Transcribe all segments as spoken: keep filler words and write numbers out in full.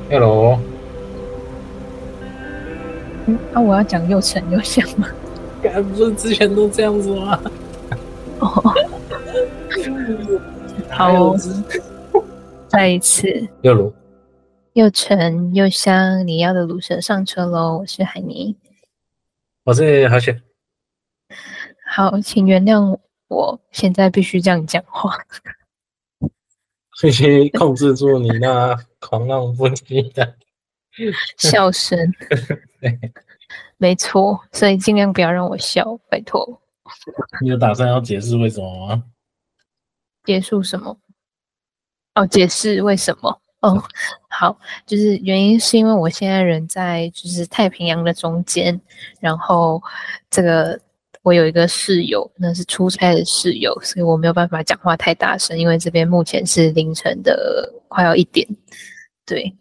Hello， 嗯，啊，我要讲又沉又香吗？ 干不是之前都这样子吗？ 哦，好哦， 还有之再一次， 又卤， 又沉又香，你要的卤蛇上车喽！我是海尼。 我是何雪。 好，请原谅我现在必须这样讲话。 必须控制住你那狂浪不羁的笑声， 对， 没错，所以尽量不要让我笑，拜托。 你有打算要解释为什么吗？ 结束什么？哦，解释为什么？哦，好，就是原因是因为我现在人在就是太平洋的中间，然后这个我有一个室友，那是出差的室友，所以我没有办法讲话太大声，因为这边目前是凌晨的快要一点，对，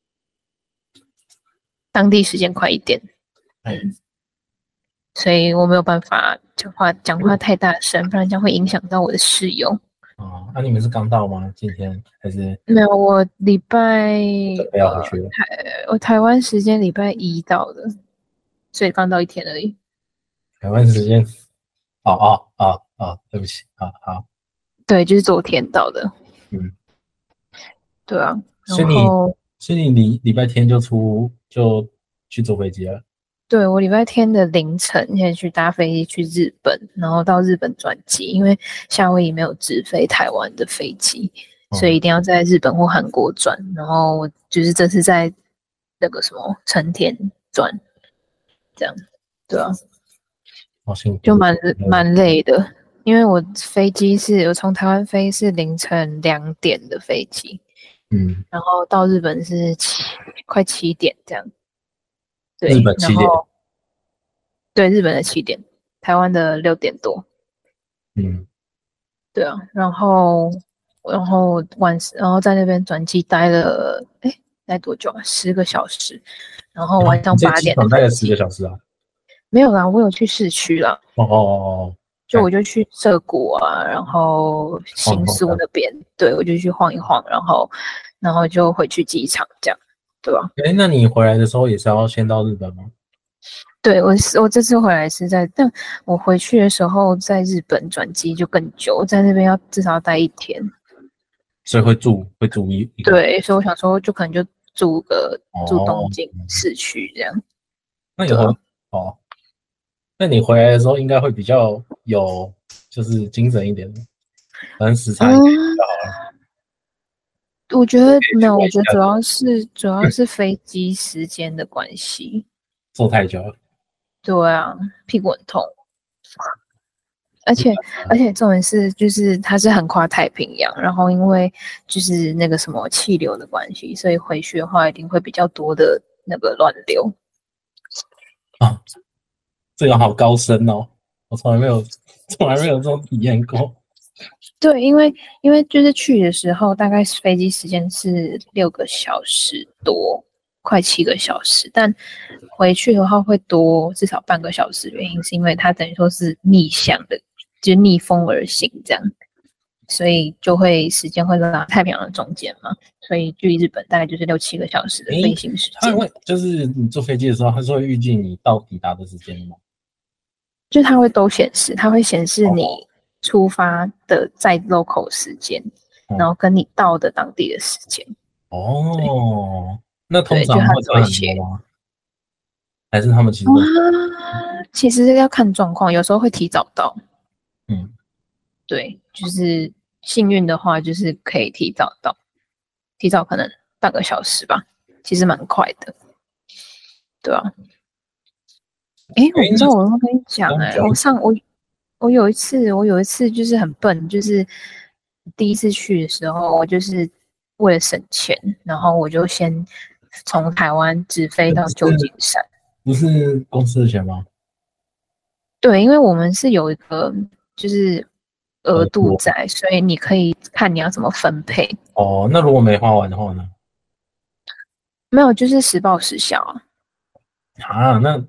当地时间快一点，嗯，所以我没有办法讲话讲话太大声，不然将会影响到我的室友。 哦，那、啊、你们是刚到吗？今天还是没有，我礼拜准备要回呃去了？ 台我台湾时间礼拜一到的，所以刚到一天而已。 台湾时间？哦哦哦哦，对不起，好好， 对，就是昨天到的。 嗯， 对啊，然所以你后所以你礼礼拜天就出就去坐飞机了？ 对我礼拜天的凌晨先去搭飞机去日本，然后到日本转机，因为夏威夷没有直飞台湾的飞机，所以哦， 一定要在日本或韩国转。然后我就是这次在那个什么成田转，这样。对啊。 好辛苦， 就蛮嗯蛮累的，因为我飞机是我从台湾飞是凌晨两点的飞机， 嗯， 然后到日本是七快七点这样。 日对， 本七点， 然后对日本的七点，台湾的六点多。 嗯， 对啊，然后然后晚然后在那边转机待了，哎，待多久啊？十个小时，然后啊， 晚上你在八点的机场待了十个飞机。 小时啊？ 没有啦，我有去市区啦。 哦哦哦哦， 就我就去涩谷啊，然后新晃晃的。 宿那边，对我就去晃一晃，然后然后就回去机场这样，对吧？ 哎，那你回来的时候也是要先到日本吗？ 对我是我这次回来是在，但我回去的时候在日本转机就更久，在那边要至少要待一天。 所以会住会住一一个对，所以我想说就可能就住个住东哦， 京市区这样， 那你回对啊。 哦，那你回来的时候应该会比较有就是精神一点，反正时差应该也比嗯， 较好了， 我觉得没有， 去外一下我觉得主要是主要是飞机时间的关系。 坐太久了。 对啊，屁股很痛。而且而且重点是，就是它是横跨太平洋，然后因为就是那个什么气流的关系，所以回去的话一定会比较多的那个乱流。 啊，这个好高深哦，我从来没有从来没有这种体验过。 对，因为因为就是去的时候，大概是飞机时间是六个小时多，快七个小时，但回去的话会多至少半个小时，原因是因为它等于说是逆向的，就逆风而行这样。所以就会时间会拉太平洋的中间嘛，所以距离日本大概就是六七个小时的诶， 飞行时间。 它会就是你坐飞机的时候，它是会预计你到抵达的时间吗？ 就它会都显示，它会显示你哦出发的在 local 时间，然哦后跟你到的当地的时间。对哦，那通对，就它常会差只会写。 很多吗？还是他们其实啊， 都其实要看状况，有时候会提早到。 嗯对，就是幸运的话，就是可以提早到，提早可能半个小时吧，其实蛮快的，对啊。诶，我诶，那不知道我有没有跟你讲诶， 刚讲我上我我有一次，我有一次就是很笨，就是第一次去的时候，我就是为了省钱，然后我就先从台湾直飞到旧金是山。 不是公司的钱吗？ 对，因为我们是有一个就是额额度度在，所以你可以看你要怎么分配。 哦，那如果没花完的话呢？ 没有，就是实报实销啊。 啊，那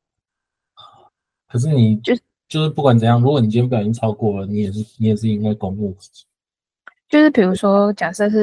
可是你就就是不管怎样，如果你今天不小心超过了，你也是你也是因为公务。 就是比如说，假设是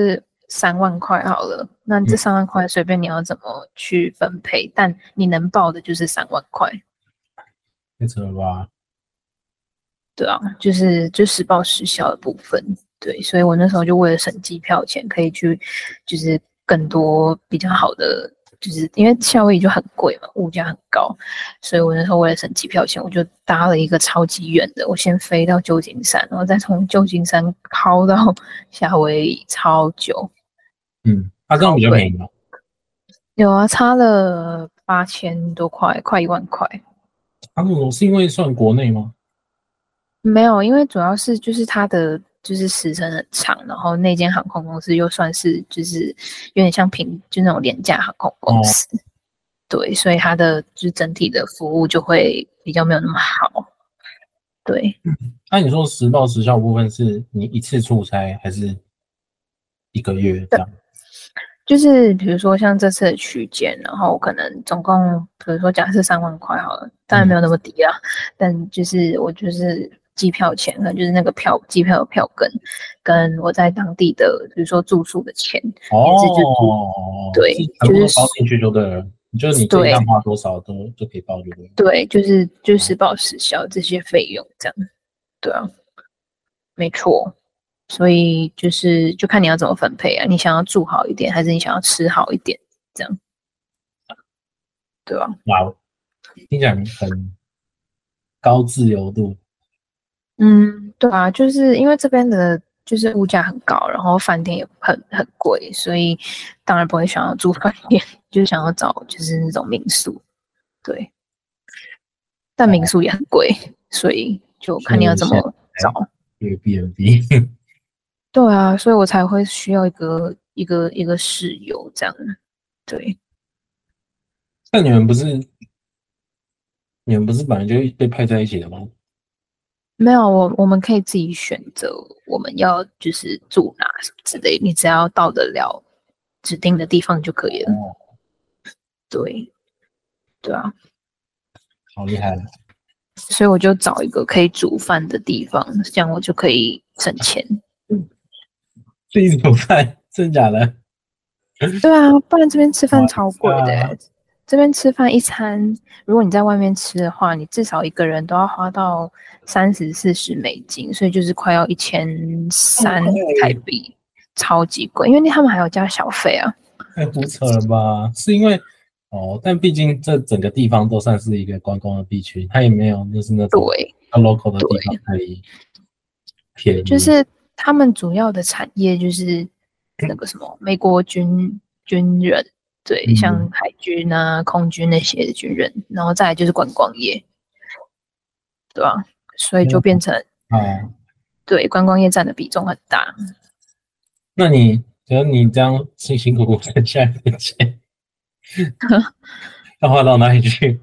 三万块好了，那这三万块随便你要怎么去分配，但你能报的就是三万块。 太扯了吧？ 对啊，就是就实报实销的部分。对，所以我那时候就为了省机票钱，可以去就是更多比较好的，就是因为夏威夷就很贵嘛，物价很高，所以我那时候为了省机票钱，我就搭了一个超级远的，我先飞到旧金山，然后再从旧金山靠到夏威夷，超久。 嗯，它、啊、这样比较便宜吗？ 有啊，差了八千多块，快一万块。 它那种是因为算国内吗？ 没有，因为主要是就是它的就是时程很长，然后那间航空公司又算是就是有点像平就那种廉价航空公司，哦、对，所以它的就是整体的服务就会比较没有那么好。对， 那、嗯啊、你说实报实销部分是你一次出差还是一个月这样？ 就是比如说像这次的区间，然后可能总共比如说假设三万块好了，当然没有那么低啊，嗯、但就是我就是机票钱，可能就是那个票机票的票根，跟我在当地的比如说住宿的钱， 哦， 也是就对， 全部都就是包进去就对了，就是你这一趟花多少都就可以报就对了。 对，就是就实报实销这些费用这样，对啊，没错。所以就是就看你要怎么分配啊，你想要住好一点，还是你想要吃好一点，这样，对吧？ 哇，听起来很高自由度。 嗯，对啊，就是因为这边的就是物价很高，然后饭店也很很贵，所以当然不会想要住饭店，就是想要找就是那种民宿，对。但民宿也很贵，所以就看你要怎么找。 Airbnb。 对啊，所以我才会需要一个一个一个室友这样。对。 那你们不是你们不是本来就被派在一起的吗？ 没有，我我们可以自己选择我们要就是住哪什么之类，你只要到得了指定的地方就可以了。 哦， 对，对啊， 好厉害！ 所以我就找一个可以煮饭的地方，这样我就可以省钱。 自己煮饭，真的假的？ 对啊，不然这边吃饭超贵的欸。这边吃饭一餐，如果你在外面吃的话，你至少一个人都要花到三十四十美金，所以就是快要一千三台币，超级贵。因为他们还要加小费啊。 太胡扯了吧？是因为哦，但毕竟这整个地方都算是一个观光的地区，它也没有就是那种对 local 的地方可以便宜。 就是他们主要的产业就是那个什么美国军军人。对， 嗯、 像海军啊、空军那些的军人，然后再来就是观光业，对吧？所以就变成啊， 对，观光业占的比重很大。 那你觉得你这样辛辛苦苦省下来的钱，要花到哪里去？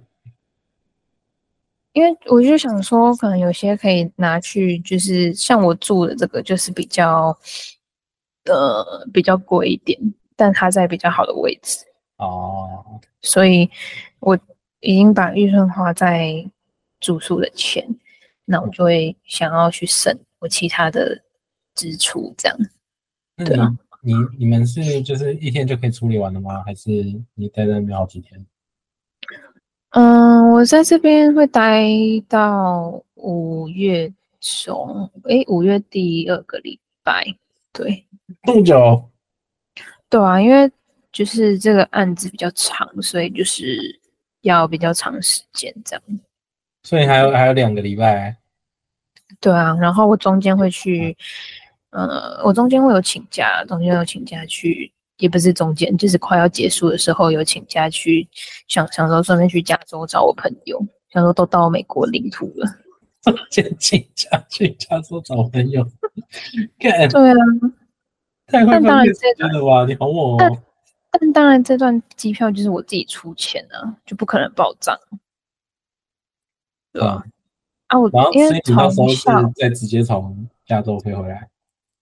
因为我就想说，可能有些可以拿去，就是像我住的这个，就是比较呃比较贵一点，但它在比较好的位置。 哦， 所以我已经把预算花在住宿的钱，那我就会想要去省我其他的支出，这样。 那你、 对啊， 你你们是就是一天就可以处理完了吗？还是你待在那边好几天？ 嗯，我在这边会待到五月中，诶，五月第二个礼拜。对， 这么久？ 对啊，因为就是这个案子比较长，所以就是要比较长时间这样。 所以还有还有两个礼拜。 对啊，然后我中间会去，呃，我中间会有请假，中间有请假去，也不是中间，就是快要结束的时候有请假去，想想说顺便去加州找我朋友，想说都到美国领土了， 先请假去加州找朋友。干， 对啊， 太会但当分配时然这段， 间了吧？你好猛但哦！ 但当然这段机票就是我自己出钱啊，就不可能报账，对吧？ 嗯， 啊，我然后因为所以你到时候是从小， 再直接从加州飞回来，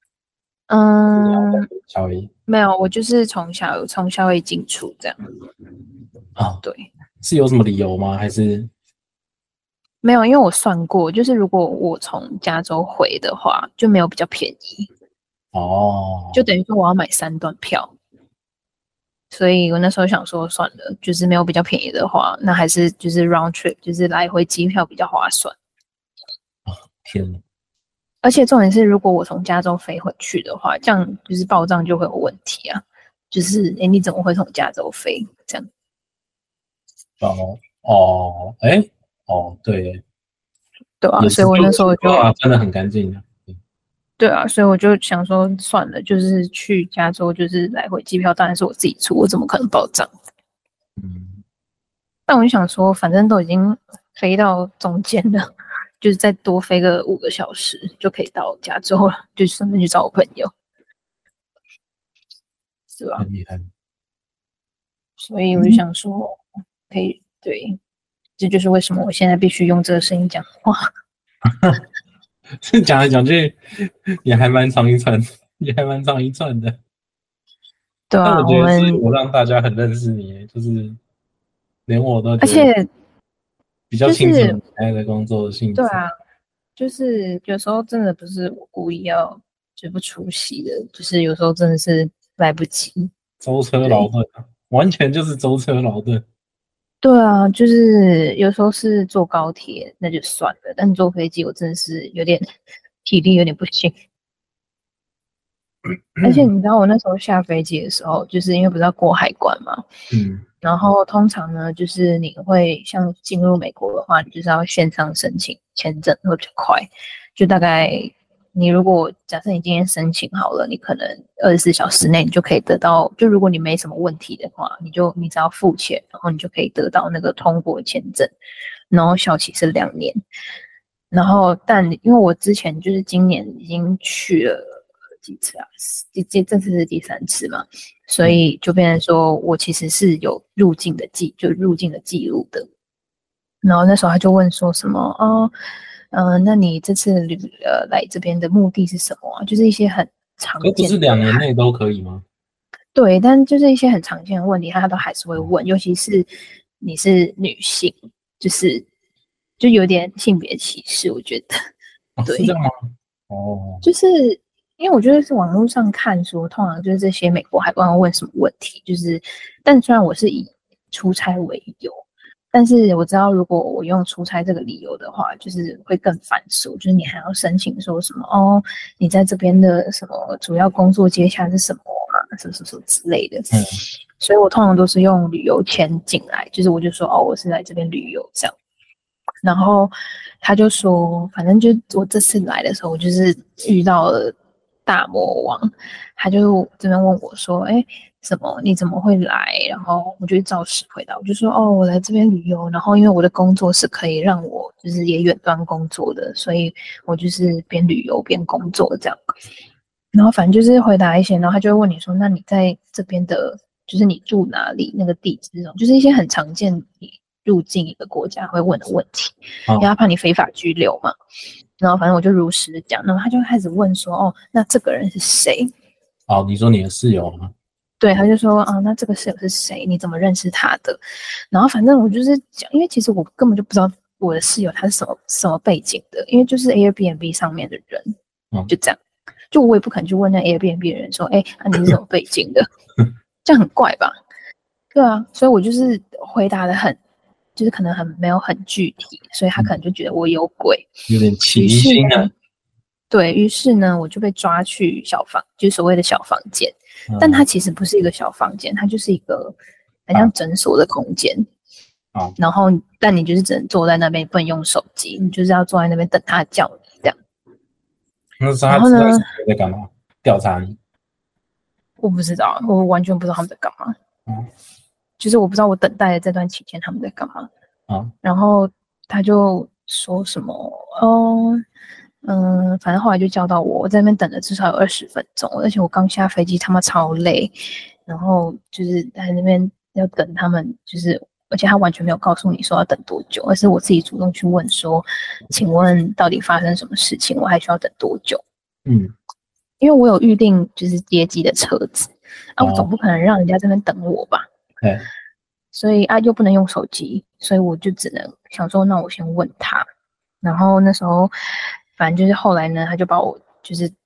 嗯， 夏威夷没有，我就是从小从夏威夷进出这样， 啊？ 对。 是有什么理由吗？还是没有，因为我算过，就是如果我从加州回的话，就没有比较便宜。 哦， 就等于说我要买三段票。所以我那时候想说，算了，就是没有比较便宜的话，那还是就是 round trip，就是来回机票比较划算。 天哪！ 而且重点是，如果我从加州飞回去的话，这样就是报账就会有问题啊。就是哎，你怎么会从加州飞？这样。 哦哦，哎，哦，对， 对啊， 也是， 所以我那时候就啊，真的很干净的。 对啊，所以我就想说，算了，就是去加州，就是来回机票当然是我自己出，我怎么可能报账？ 嗯， 但我就想说，反正都已经飞到中间了，就是再多飞个五个小时就可以到加州了，就顺便去找我朋友，是吧？ 很厉害。 所以我就想说，可以，对，这就是为什么我现在必须用这个声音讲话。 讲来讲去也还蛮长一串，也还蛮长一串的。 对啊， 但我觉得是我们我让大家很认识你，就是连我都而觉得且比较就是清楚你现在的工作的性质。 对啊，就是有时候真的不是我故意要就不出席的，就是有时候真的是来不及。 舟车劳顿啊，完全就是舟车劳顿。 对啊，就是有时候是坐高铁那就算了，但坐飞机我真的是有点体力有点不行。而且你知道我那时候下飞机的时候，就是因为不是要过海关嘛， 嗯， 然后通常呢，就是你会像进入美国的话，你就是要线上申请签证会比较快，就大概你如果假设你今天申请好了，你可能二十四小时内你就可以得到，就如果你没什么问题的话，你就你只要付钱，然后你就可以得到那个通过签证，然后效期是两年。然后但因为我之前就是今年已经去了几次啊，这这这次是第三次嘛，所以就变成说我其实是有入境的记，就入境的记录的。然后那时候他就问说什么哦，嗯、呃，那你这次旅呃来这边的目的是什么啊？就是一些很常可不是见的， 两年内都可以吗？ 对，但就是一些很常见的问题，他都还是会问，尤其是你是女性，就是就有点性别歧视，我觉得。 哦，是这对， 样吗？哦， 就是因为我觉得是网络上看说，通常就是这些美国海关会问什么问题，就是，但虽然我是以出差为由，但是我知道如果我用出差这个理由的话，就是会更繁琐，就是你还要申请说什么哦，你在这边的什么主要工作接洽是什么啊，什么什么什么之类的。 嗯， 所以我通常都是用旅游签进来，就是我就说哦，我是来这边旅游这样。然后他就说，反正就我这次来的时候，我就是遇到了大魔王，他就这边问我说，哎，什么？你怎么会来？然后我就照实回答，我就说，哦，我来这边旅游，然后因为我的工作是可以让我就是也远端工作的，所以我就是边旅游边工作这样。然后反正就是回答一些，然后他就会问你说，那你在这边的，就是你住哪里，那个地址这种，就是一些很常见你入境一个国家会问的问题， 哦、 因为他怕你非法拘留嘛。然后反正我就如实的讲，然后他就开始问说，哦，那这个人是谁？ 哦，你说你的室友吗？ 对，他就说啊，那这个室友是谁？你怎么认识他的？然后反正我就是讲，因为其实我根本就不知道我的室友他是什么什么背景的，因为就是 Airbnb 上面的人， 嗯、 就这样。就我也不可能去问那 Airbnb 的人说，哎、啊，你是什么背景的？这样很怪吧？对啊，所以我就是回答的很，就是可能很没有很具体，所以他可能就觉得我有鬼， 有点奇于是心啊。 呢，对，于是呢，我就被抓去小房，就是所谓的小房间， 嗯、 但它其实不是一个小房间，它就是一个很像诊所的空间。 啊， 然后，但你就是只能坐在那边，不能用手机，你就是要坐在那边等他叫你这样。 那是他然后呢， 在干嘛？调查你？ 我不知道，我完全不知道他们在干嘛。 嗯， 就是我不知道我等待的这段期间他们在干嘛。 啊， 然后他就说什么，哦，嗯，反正后来就叫到我，我在那边等了至少有二十分钟，而且我刚下飞机，他妈超累，然后就是在那边要等他们，就是而且他完全没有告诉你说要等多久，而是我自己主动去问说，请问到底发生什么事情，我还需要等多久？ 嗯， 因为我有预定就是接机的车子，啊，我哦， 总不可能让人家这边等我吧？ 对， 所以啊又不能用手机，所以我就只能想说，那我先问他。然后那时候，反正就是后来呢，他就把我就是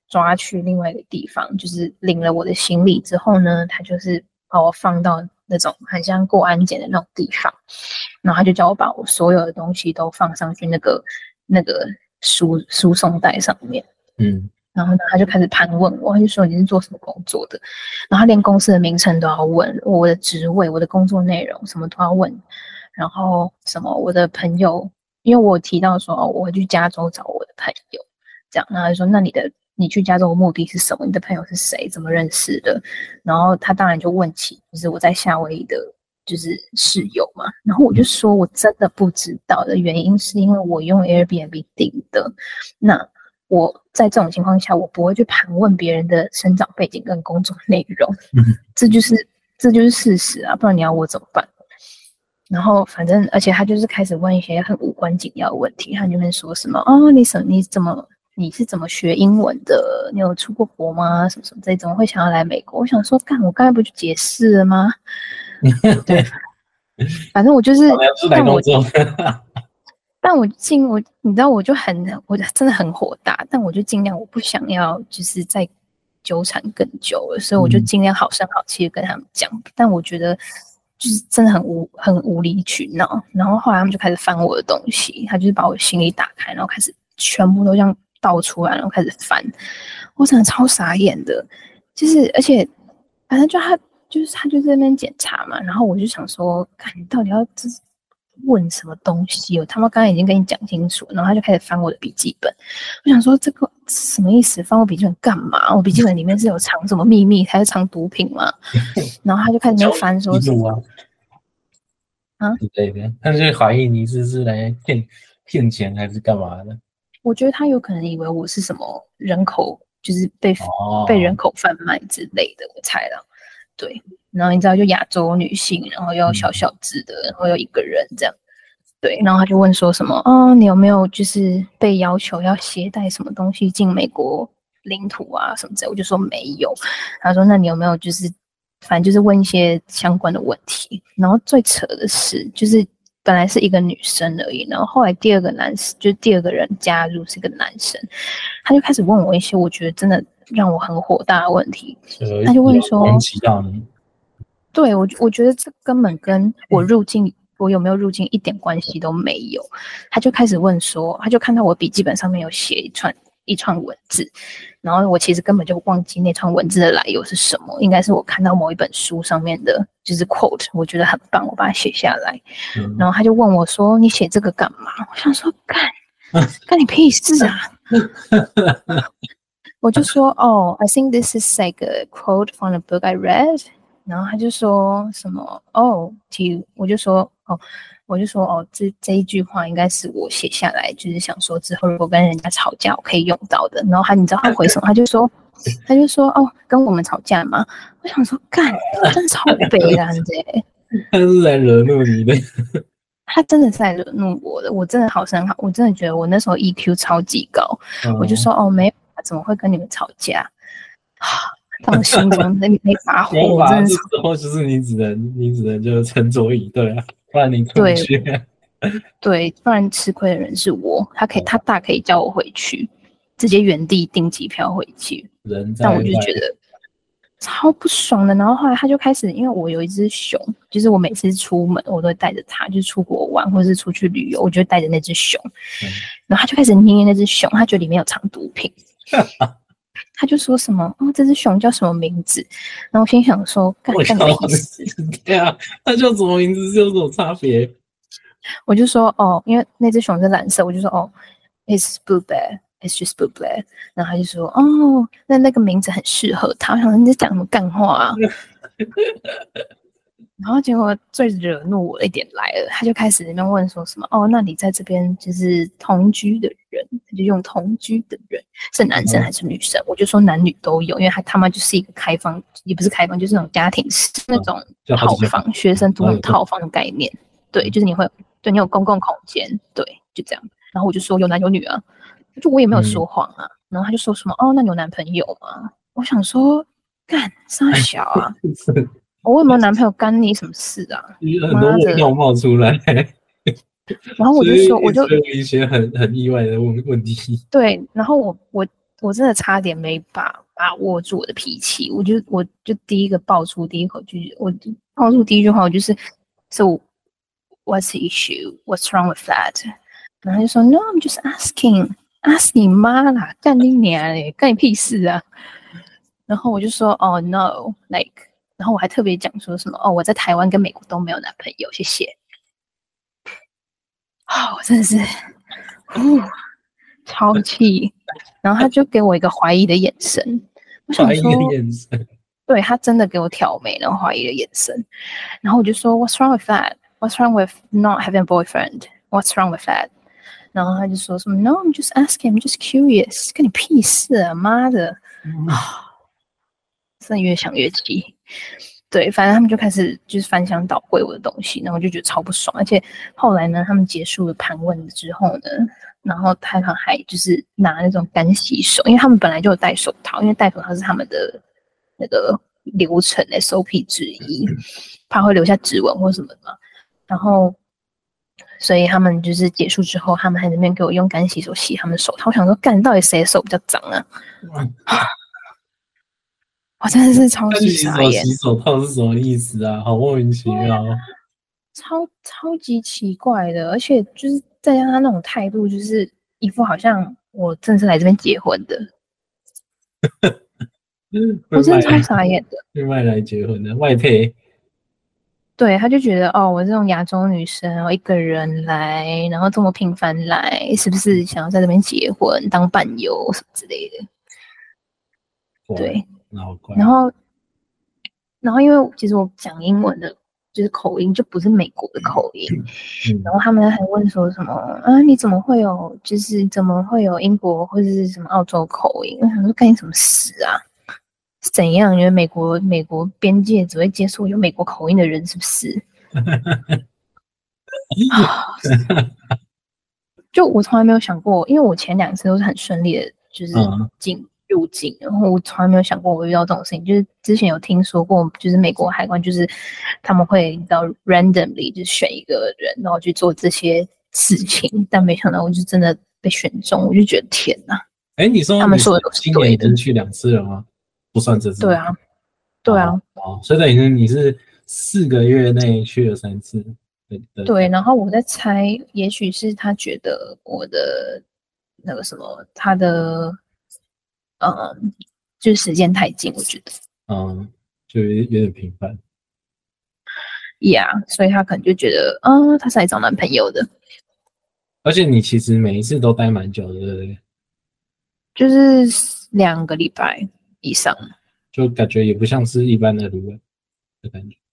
抓去另外一个地方，就是领了我的行李之后呢，他就是把我放到那种很像过安检的那种地方，然后他就叫我把我所有的东西都放上去那个那个输输送带上面， 嗯， 然后呢，他就开始盘问我，他就说你是做什么工作的，然后他连公司的名称都要问，我的职位、我的工作内容什么都要问，然后什么我的朋友，因为我提到说哦，我会去加州找我的朋友，这样，然后他就说那你的你去加州的目的是什么？你的朋友是谁？怎么认识的？然后他当然就问起，就是我在夏威夷的，就是室友嘛。然后我就说我真的不知道的原因是因为我用 Airbnb 订的，那我在这种情况下，我不会去盘问别人的生长背景跟工作内容，这就是这就是事实啊，不然你要我怎么办？然后反正，而且他就是开始问一些很无关紧要的问题，他就会说什么哦，你怎你怎么你是怎么学英文的？你有出过国吗？什么什么这种会想要来美国？我想说，干，我刚才不就解释了吗？对，反正我就是，但我但我尽我你知道，我就很我真的很火大，但我就尽量我不想要就是再纠缠更久了，所以我就尽量好声好气的跟他们讲，但我觉得。就是真的很无很无理取闹，然后后来他们就开始翻我的东西，他就是把我行李打开，然后开始全部都这样倒出来，然后开始翻，我真的超傻眼的，就是而且反正就他就是他就在那边检查嘛，然后我就想说，看你到底要问什么东西？我他妈刚才已经跟你讲清楚，然后他就开始翻我的笔记本，我想说这个什么意思？翻我笔记本干嘛？我笔记本里面是有藏什么秘密，还是藏毒品吗？然后他就开始在翻说什么啊之类的，他就怀疑你是是来骗骗钱还是干嘛的？ 我觉得他有可能以为我是什么人口，就是被、 哦、 被人口贩卖之类的，我猜了。对，然后你知道，就亚洲女性，然后又小小只的，然后又一个人这样，对，然后他就问说什么，哦，你有没有就是被要求要携带什么东西进美国领土啊什么之类，我就说没有。他说那你有没有就是反正就是问一些相关的问题，然后最扯的是就是本来是一个女生而已，然后后来第二个男生就是第二个人加入是个男生，他就开始问我一些我觉得真的让我很火大的问题，他就问说，对，我我觉得这根本跟我入境我有没有入境一点关系都没有。他就开始问说，他就看到我笔记本上面有写一串一串文字，然后我其实根本就忘记那串文字的来由是什么，应该是我看到某一本书上面的，就是 quote， 我觉得很棒，我把它写下来。嗯、然后他就问我说：“你写这个干嘛？”我想说：“干，干你屁事啊！”我就说：“哦、oh, ，I think this is like a quote from a book I read。”然后他就说什么哦，题，我就说哦，我就说哦，这这一句话应该是我写下来，就是想说之后如果跟人家吵架我可以用到的。然后他你知道他回什么？他就说他就说哦，跟我们吵架吗？我想说干，真的超北蓝的， 他是来惹怒你的， 他真的是来惹怒我的，我真的好生好，我真的觉得我那时候 E Q 超级高，嗯、我就说哦，没有，怎么会跟你们吵架？到心中没没把火，我真的是。 之后就是你只能你只能就沉着以对啊，不然你回去。 对，不然吃亏的人是我，他可以，他大可以叫我回去，直接原地订机票回去。但我就觉得超不爽的。然后后来他就开始，因为我有一只熊，就是我每次出门我都会带着它，就是出国玩或者是出去旅游，我就会带着那只熊。嗯、然后他就开始捏那只熊，他觉得里面有藏毒品。他就说什么哦，这只熊叫什么名字？然后我心想说，干干你屁事！ 对啊，它叫什么名字有什么差别？ 我就说哦，因为那只熊是蓝色，我就说哦 ，it's blue bear, it's just blue bear。然后他就说哦，那那个名字很适合他。我想说你在讲什么干话啊？然后结果最惹怒我的一点来了，他就开始在那边问说什么哦，那你在这边就是同居的人，他就用同居的人是男生还是女生？嗯、我就说男女都有，因为他他妈就是一个开放，也不是开放，就是那种家庭式、嗯、那种套房，学生租那种套房的概念。嗯、对，就是你会对你有公共空间，对，就这样。然后我就说有男有女啊，就我也没有说谎啊。嗯、然后他就说什么哦，那你有男朋友吗？我想说干啥小啊？我有没有男朋友干你什么事啊？ 很多味道冒出来， 然后我就说，我就有一些很很意外的问问题。 对，然后我我我真的差点没把把握住我的脾气，我就我就第一个爆出第一口句，我就爆出第一句话，我就是 So what's the issue? What's wrong with that? 然后他就说 No, I'm just asking. ask 你妈啦，干你娘嘞，干你屁事啊！然后我就说哦、oh, no, like， 然后我还特别讲说什么哦，我在台湾跟美国都没有男朋友，谢谢。啊、哦，我真的是，呼，超气。然后他就给我一个怀疑的眼神，我想说， 怀疑的眼神， 对他真的给我挑眉，然后怀疑的眼神。然后我就说 What's wrong with that? What's wrong with not having a boyfriend? What's wrong with that? 然后他就说什么 No, I'm just asking, I'm just curious. 跟你屁事啊，妈的！ 嗯、 真的越想越气。对，反正他们就开始就是翻箱倒柜我的东西，然后我就觉得超不爽。而且后来呢，他们结束了盘问之后呢，然后他们还就是拿那种干洗手，因为他们本来就有戴手套，因为戴手套是他们的那个流程 S O P 之一，怕会留下指纹或什么的嘛。然后，所以他们就是结束之后，他们还在那边给我用干洗手洗他们的手套。我想说，干，到底谁的手比较脏啊？我真的是超级傻眼。 洗手套是什么意思啊？好莫名其妙。 超超级奇怪的，而且就是再加上他那种态度，就是一副好像我正是来这边结婚的。我真的超傻眼的。 被卖来结婚的外配。 对，他就觉得哦，我这种亚洲女生，我一个人来，然后这么频繁来，是不是想要在这边结婚当伴游什么之类的？对，然后，然后因为其实我讲英文的，就是口音就不是美国的口音，嗯、然后他们还问说什么啊，你怎么会有，就是怎么会有英国或者是什么澳洲口音？我想说干你什么事啊？怎样？因为美国美国边界只会接受有美国口音的人，是不是？就我从来没有想过，因为我前两次都是很顺利的，就是进、嗯、入境，然后我从来没有想过我遇到这种事情。就是之前有听说过，就是美国海关就是他们会你知道 randomly 就选一个人，然后去做这些事情，但没想到我就真的被选中，我就觉得天哪！ 哎，你说他们说的都是对的， 今年已经去两次了吗？不算这次。 对啊，对啊。 哦，所以等于你是四个月内去了三次。 对, 对，然后我在猜，也许是他觉得我的那个什么，他的嗯，就是时间太近，我觉得， 嗯，就有有点频繁。 Yeah， 所以他可能就觉得，嗯，他是来找男朋友的。 而且你其实每一次都待蛮久的，对不对？ 就是两个礼拜以上， 就感觉也不像是一般的旅游的感觉。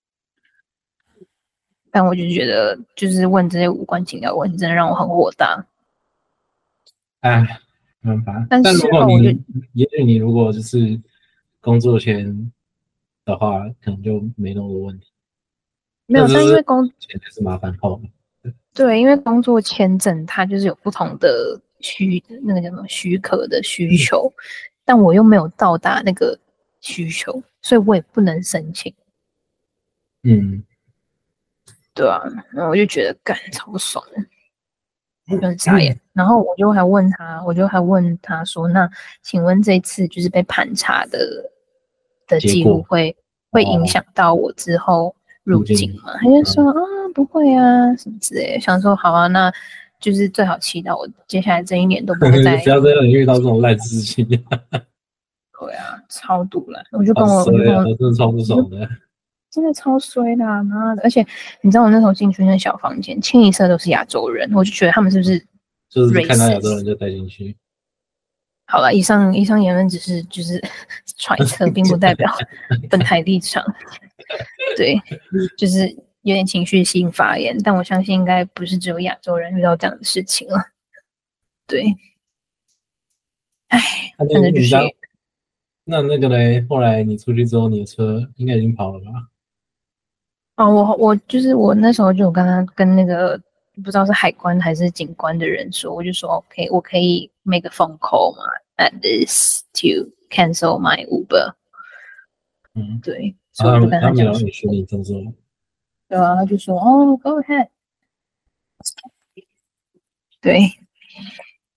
但我就觉得，就是问这些无关紧要的问题，真的让我很火大。 哎，没办法。 但但如果你，也许你如果就是工作签的话，可能就没那么多问题。 没有，但因为工签还是麻烦后的。 对，因为工作签证它就是有不同的需那个叫什么许可的需求，嗯、但我又没有到达那个需求，所以我也不能申请。 嗯， 对啊，然后我就觉得干超不爽的，就很傻眼。嗯、然后我就还问他，我就还问他说：“那请问这次就是被盘查的的记录会会影响到我之后入境吗？”他就说：“啊、嗯，不会啊，什么之类的。”想说好啊，那就是最好祈祷我接下来这一年都不会再不要再让你遇到这种烂事情。 对啊，超毒了！我就跟我，我就跟我， 真的超不爽的。 真的超衰的、啊，妈的！而且你知道我那时候进去那小房间，清一色都是亚洲人，我就觉得他们是不是就是看到亚洲人就带进去？ 好了，以上以上言论只是就是揣测，并不代表本台立场。对，就是有点情绪性发言，但我相信应该不是只有亚洲人遇到这样的事情了。对，哎，真的就是。 那那个嘞，后来你出去之后，你的车应该已经跑了吧？ 哦，我我就是我那时候就有跟他跟那个不知道是海关还是警官的人说，我就说 OK， 我可以 make a phone call 嘛 ，at this to cancel my Uber。 嗯， 对，所以我就跟他讲说，他没有这么做。 对啊，他就说哦 ，Go ahead。对，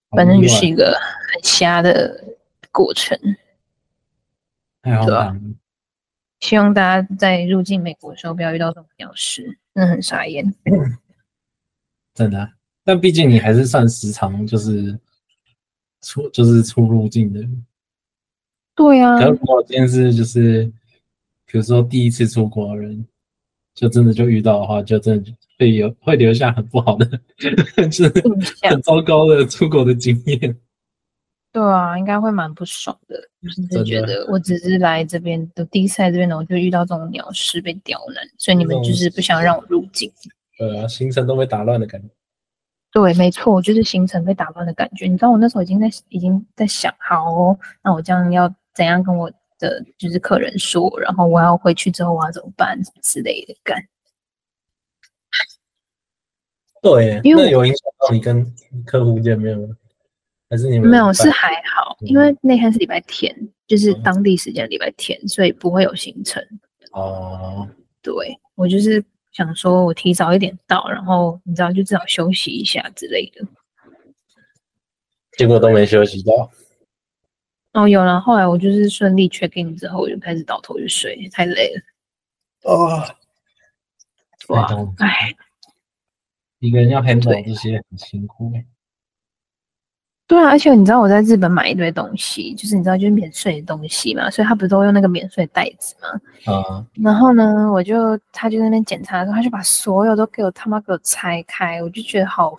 反正就是一个很瞎的过程。 太荒唐了。 希望大家在入境美国的时候不要遇到这种鸟事，真的很傻眼。 真的、啊，但毕竟你还是算时常就是出就是出入境的。 对啊。 可如果今天是就是比如说第一次出国的人，就真的就遇到的话，就真的会有会留下很不好的，就是很糟糕的出国的经验。 对啊，应该会蛮不爽的，就是觉得我只是来这边的第一次来这边的，我就遇到这种鸟事被刁难，所以你们就是不想让我入境。 对啊，行程都被打乱的感觉。 对，没错，就是行程被打乱的感觉。你知道我那时候已经在已经在想，好哦，那我这样要怎样跟我的就是客人说，然后我要回去之后我要怎么办之类的干。 对，那有影响到你跟客户见面吗？还是你们没有，是还好，因为那天是礼拜天，就是当地时间礼拜天，所以不会有行程。 哦， 对，我就是想说我提早一点到，然后你知道就至少休息一下之类的。 结果都没休息到。 哦，有了，后来我就是顺利 check in 之后，我就开始倒头就睡，太累了。 哦， 哇，哎， 一个人要 handle 这些很辛苦。 对啊，而且你知道我在日本买一堆东西，就是你知道就是免税的东西嘛，所以他不是都用那个免税袋子嘛。 啊、嗯。 然后呢，我就他就在那边检查的时候，他就把所有都给我他妈给我拆开，我就觉得好。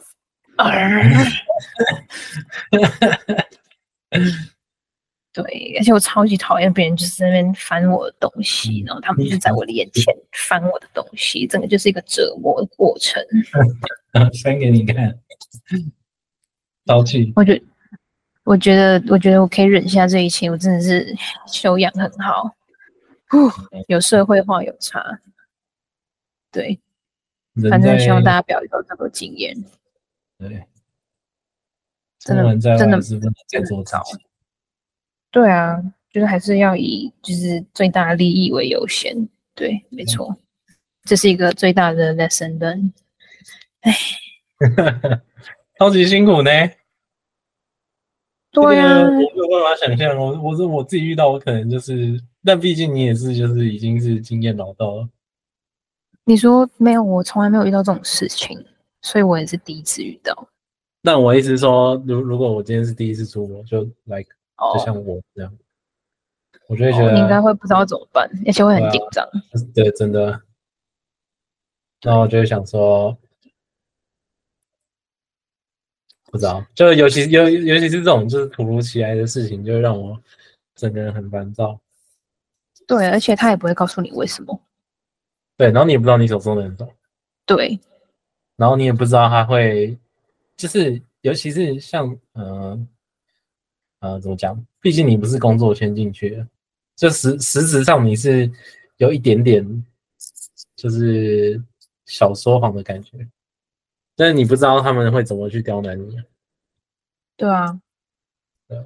对，而且我超级讨厌别人就是在那边翻我的东西，然后他们就在我的眼前翻我的东西，整个就是一个折磨的过程。 翻给你看，淘气。 我觉，我觉得，我觉得我可以忍下这一切，我真的是修养很好，有社会化有差。对，反正希望大家不要遇到这个经验。 对， 真的真的是不能再做自己。 对啊，就是还是要以就是最大利益为优先。对，没错，这是一个最大的 lesson learn。哎， 超级辛苦呢。 对啊， 我没有办法想象，我我是我自己遇到，我可能就是，但毕竟你也是，就是已经是经验老道了。 你说没有，我从来没有遇到这种事情，所以我也是第一次遇到。 但我意思是说，如如果我今天是第一次出国，就 like、oh. 就像我这样，我就会觉得、 oh, 你应该会不知道怎么办，而且会很紧张。 对、啊，对，真的。然后我就会想说，不知道，就尤其尤尤其是这种就是突如其来的事情，就会让我整个人很烦躁。 对，而且他也不会告诉你为什么。 对，然后你也不知道你手中的人手。 对。 然后你也不知道他会，就是尤其是像呃呃怎么讲？毕竟你不是工作圈进去的，就实实质上你是有一点点就是小说谎的感觉，但是你不知道他们会怎么去刁难你。 对啊。 对啊。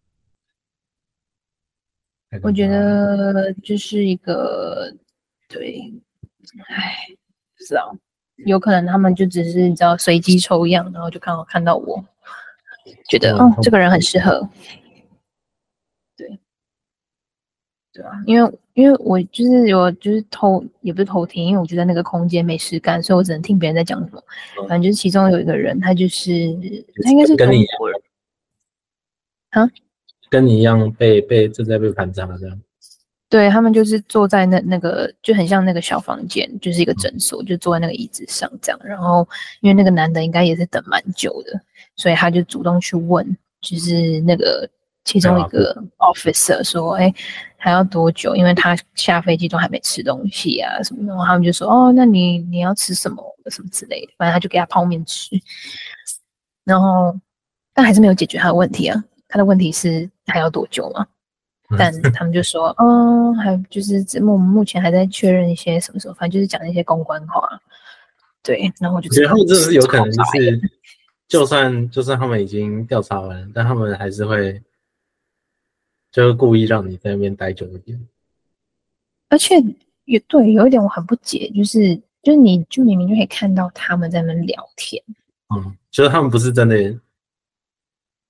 我觉得就是一个对，唉，不知道，有可能他们就只是你知道随机抽样，然后就刚好看到我，觉得哦这个人很适合。对，对啊，因为因为我就是有就是偷也不是偷听，因为我觉得那个空间没事干，所以我只能听别人在讲什么。反正就是其中有一个人，他就是他应该是中国人。啊？ 跟你一样被被正在被盘查这样。 对，他们就是坐在那那个就很像那个小房间，就是一个诊所，就坐在那个椅子上这样。然后因为那个男的应该也是等蛮久的，所以他就主动去问，就是那个其中一个 officer 说，哎，还要多久？因为他下飞机都还没吃东西啊什么的。然后他们就说，哦，那你你要吃什么什么之类的，反正他就给他泡面吃。然后但还是没有解决他的问题啊。他的问题是还要多久嘛？但他们就说，哦，还就是我们目前还在确认一些什么什么，反正就是讲一些公关话。对，然后我就知道他们真的是有可能就是，就算就算他们已经调查完，但他们还是会，就是故意让你在那边待久一点。 而且也对，有一点我很不解，就是就是你就明明就可以看到他们在那边聊天。 嗯，就是他们不是真的。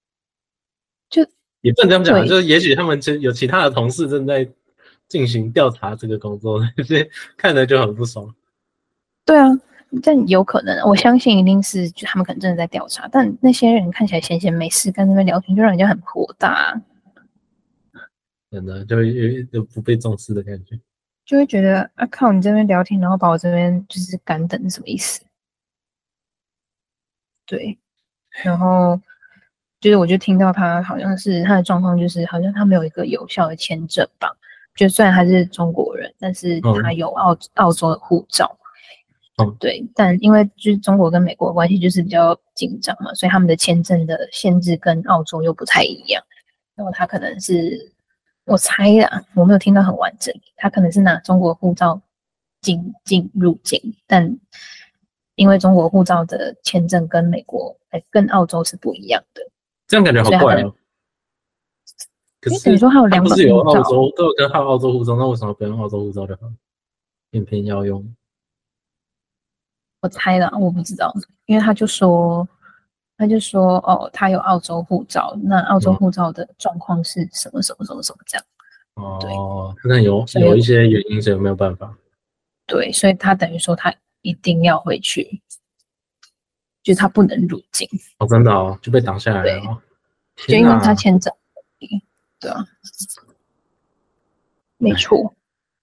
也不能这样讲啊， 对就是也许他们就有其他的同事正在进行调查这个工作，所以看着就很不爽。 对啊，但有可能，我相信一定是就他们可能真的在调查，但那些人看起来闲闲没事，跟那边聊天，就让人家很火大啊， 真的就有有不被重视的感觉。 就会觉得啊靠，你这边聊天，然后把我这边就是干等，什么意思？对，然后就是我就听到他好像是他的状况，就是好像他没有一个有效的签证吧，就虽然他是中国人，但是他有澳澳洲的护照。 嗯， 对，但因为就是中国跟美国的关系就是比较紧张嘛，所以他们的签证的限制跟澳洲又不太一样。然后他可能是，我猜啦，我没有听到很完整，他可能是拿中国护照进进入境，但因为中国护照的签证跟美国哎跟澳洲是不一样的， 这样感觉好怪哦。可是等于说他有两不是有本护照， 澳洲都有跟他澳洲护照，那为什么不用澳洲护照就好？偏偏要用？ 我猜啦，我不知道，因为他就说，他就说哦，他有澳洲护照，那澳洲护照的状况是什么什么什么什么这样。 哦，可能有有一些原因，所以没有办法。 对，所以他等于说他一定要回去，就是他不能入境。 哦，真的哦，就被挡下来了哦。 就因为他签证，对啊，没错。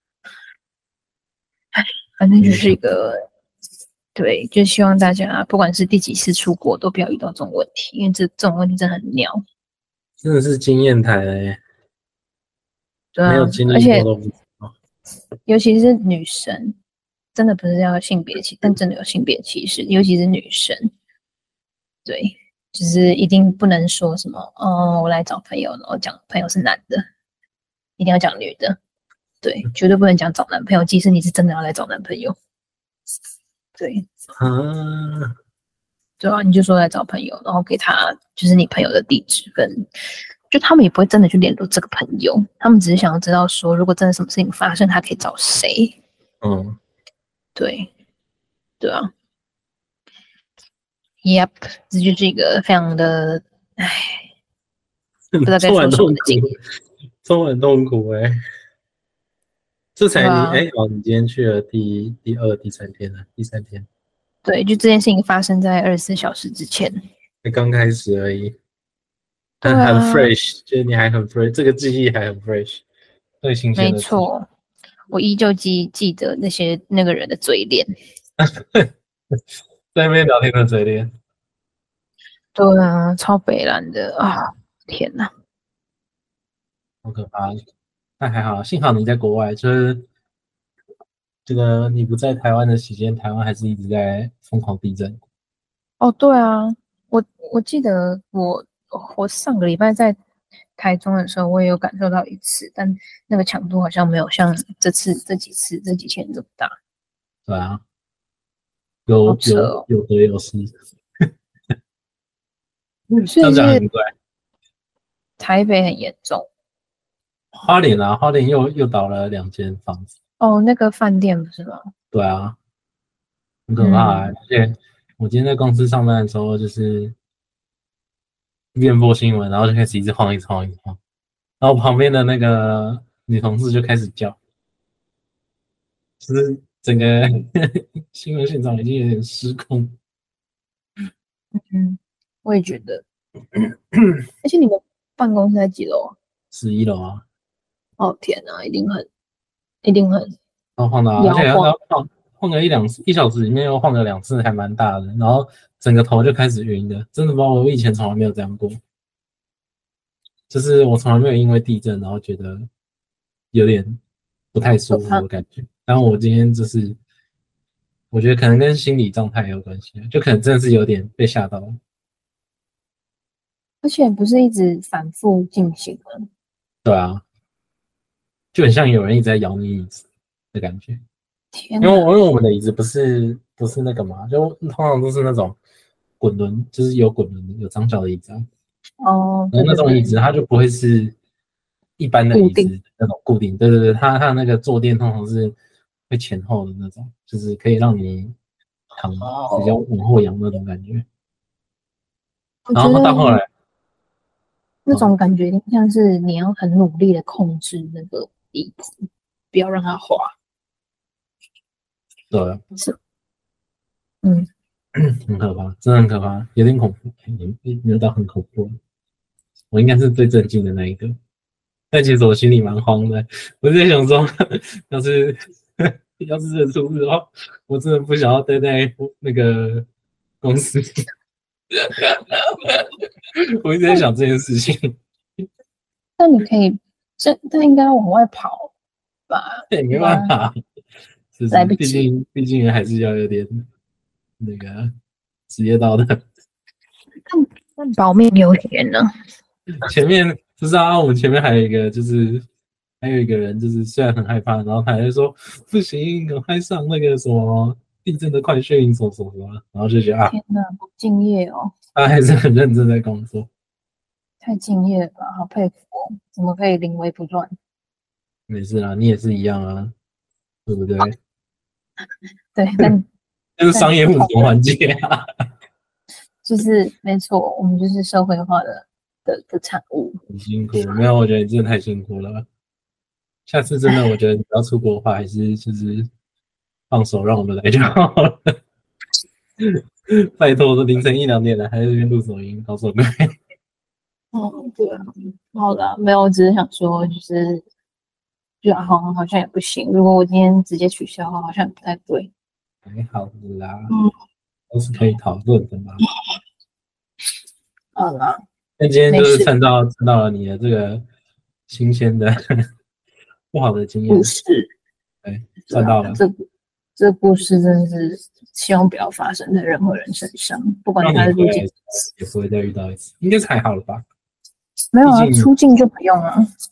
哎，反正就是一个，对，就希望大家不管是第几次出国，都不要遇到这种问题，因为这这种问题真的很鸟。 真的是经验台嘞， 对啊， 没有经历过都不知道。 尤其是女生，真的不是要性别歧视，但真的有性别歧视，尤其是女生。对，就是一定不能说什么，哦，我来找朋友，然后讲朋友是男的，一定要讲女的。对，绝对不能讲找男朋友，即使你是真的要来找男朋友。对， 啊， 对啊，你就说来找朋友，然后给他就是你朋友的地址跟，就他们也不会真的去联络这个朋友，他们只是想要知道说，如果真的什么事情发生，他可以找谁。 嗯， 对，对啊。Yep， 这就是一个非常的，唉，不知道该说什么的经验， 充满痛苦哎、欸。这才你哎、 啊欸，哦，你今天去了第第二、第三天了，第三天。 对，就这件事情发生在二十四小时之前， 才刚开始而已， 对很很啊， fresh，就是你还很 fresh，这个记忆还很 fresh，最新鲜没的。 错，我依旧记记得那些那个人的嘴脸， 在那边聊天的嘴脸， 对啊，超北蓝的啊，天哪！ 好可怕。但还好，幸好你在国外，就是这个你不在台湾的期间，台湾还是一直在疯狂地震。 哦，对啊，我我记得我我上个礼拜在台中的时候，我也有感受到一次，但那个强度好像没有像这次这几次这几天这么大。 对啊，有有哦、 有得有失。 所以是这样讲很怪。 台北很严重花莲啊，花莲又又倒了两间房子。 哦，那个饭店不是吗？ 对啊，很可怕、欸。 嗯、 而且我今天在公司上班的时候，就是一边播新闻，然后就开始一直晃，一直晃，一直晃。然后旁边的那个女同事就开始叫，就是整个新闻现场已经有点失控。 嗯，我也觉得。而且你们办公室在几楼啊？ 十一楼啊， 哦天哪，一定很一定很然后晃的、啊，而且要摇晃。 晃晃个一两次，一小时里面又晃了两次，还蛮大的。然后整个头就开始晕的，真的不知道我以前从来没有这样过。就是我从来没有因为地震然后觉得有点不太舒服的感觉。但我今天就是，我觉得可能跟心理状态也有关系，就可能真的是有点被吓到了。 而且不是一直反复进行吗？ 对啊，就很像有人一直在摇你椅子的感觉。 天哪！ 因为我因为我们的椅子不是不是那个嘛，就通常都是那种滚轮，就是有滚轮有长脚的椅子啊。 哦， 然后那对对对， 种椅子它就不会是一般的椅子固定。 那种固定，对对对，它它那个坐垫通常是会前后的那种，就是可以让你躺比较往后仰那种感觉。然我觉得后到后来， 那种感觉像是你要很努力的控制那个椅子，不要让它滑。 对啊， 是，嗯， 很可怕，真的很可怕，有点恐怖，也没有到很恐怖。我应该是最震惊的那一个，但其实我心里蛮慌的。我在想说，要是要是认出事的话，我真的不想要待在那个公司。我一直在想这件事情。 但你可以，这但应该要往外跑吧？ 对，没办法，就是来不及毕竟毕竟还是要有点那个职业道德。 但但保命优先呢？ 前面不知道啊，我们前面还有一个，就是还有一个人，就是虽然很害怕，然后他还是说不行，赶快上那个什么地震的快讯，什么什么什么，然后就觉得啊， 天哪，好敬业哦！ 他还是很认真在工作。 太敬业了吧，好佩服哦！怎么可以临危不乱？ 没事啦，你也是一样啊，对不对？ 对，但就是商业不同环节啊。 就是没错，我们就是社会化的的的产物。 很辛苦，没有，我觉得你真的太辛苦了。下次真的，我觉得你要出国的话，还是就是放手让我们来就好了。拜托，都凌晨一两点了，还在这边录手音，好受不了。 嗯，对啊，好的，没有，我只是想说，就是就好像好像也不行。如果我今天直接取消的话，好像也不太对。 还好的啦， 嗯， 都是可以讨论的嘛。 好啦， 那今天就是蹭到蹭到了你的这个新鲜的不好的经验故事， 对，赚到了。 这这故事真的是希望不要发生在任何人身上，不管他是入境， 也不会再遇到一次，应该是还好了吧？ 没有啊，出境就不用了。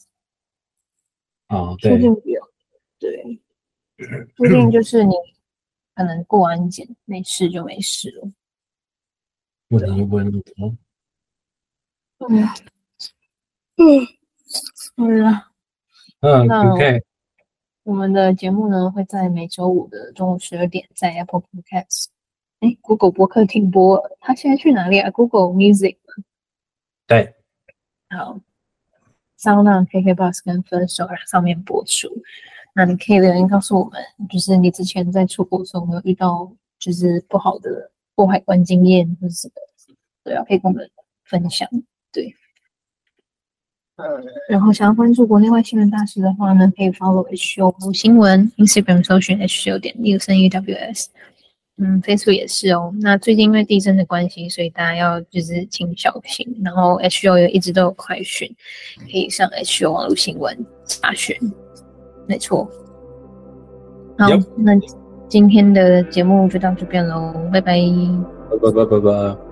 哦，对， 出境不用，对，出境就是你可能过安检没事就没事了。 问题就不会那么多。 嗯嗯，好了， 嗯 ，OK。 我们的节目呢会在每周五的中午十二点在 Apple Podcast， 哎 ，Google 播客停播了，它现在去哪里啊 ？Google Music。 对， 好。SoundOn、K K B O X 跟 Firstory 上面播出，那你可以留言告诉我们，就是你之前在出国的时候有没有遇到就是不好的过海关经验或者什么，对啊，可以跟我们分享。对，嗯，然后想要关注国内外新闻大事的话呢，可以 follow H O 新闻 ，Instagram 搜寻 H O 点 News N E W S。嗯 ，Facebook 也是哦。那最近因为地震的关系，所以大家要就是请小心。然后 H O 也一直都有快讯，可以上 H O 网络新闻查询。没错。好， yep. 那今天的节目就到这边喽，拜拜。 拜拜拜拜拜。